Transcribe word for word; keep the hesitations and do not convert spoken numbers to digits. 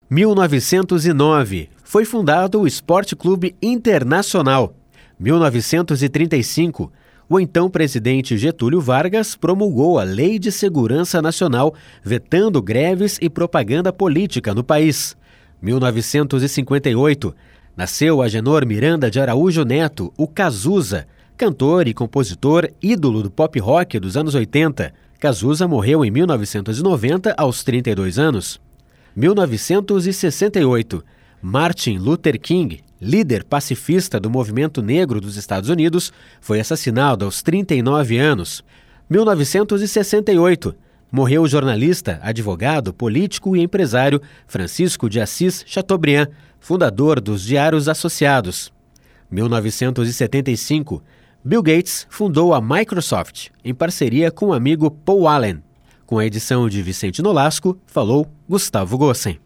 mil novecentos e nove. Foi fundado o Esporte Clube Internacional. mil novecentos e trinta e cinco. O então presidente Getúlio Vargas promulgou a Lei de Segurança Nacional, vetando greves e propaganda política no país. mil novecentos e cinquenta e oito. Nasceu Agenor Miranda de Araújo Neto, o Cazuza, cantor e compositor ídolo do pop rock dos anos oitenta. Cazuza morreu em mil novecentos e noventa, aos trinta e dois anos. mil novecentos e sessenta e oito. Martin Luther King, líder pacifista do movimento negro dos Estados Unidos, foi assassinado aos trinta e nove anos. mil novecentos e sessenta e oito. Morreu o jornalista, advogado, político e empresário Francisco de Assis Chateaubriand, fundador dos Diários Associados. mil novecentos e setenta e cinco. Bill Gates fundou a Microsoft, em parceria com o amigo Paul Allen. Com a edição de Vicente Nolasco, falou Gustavo Gossen.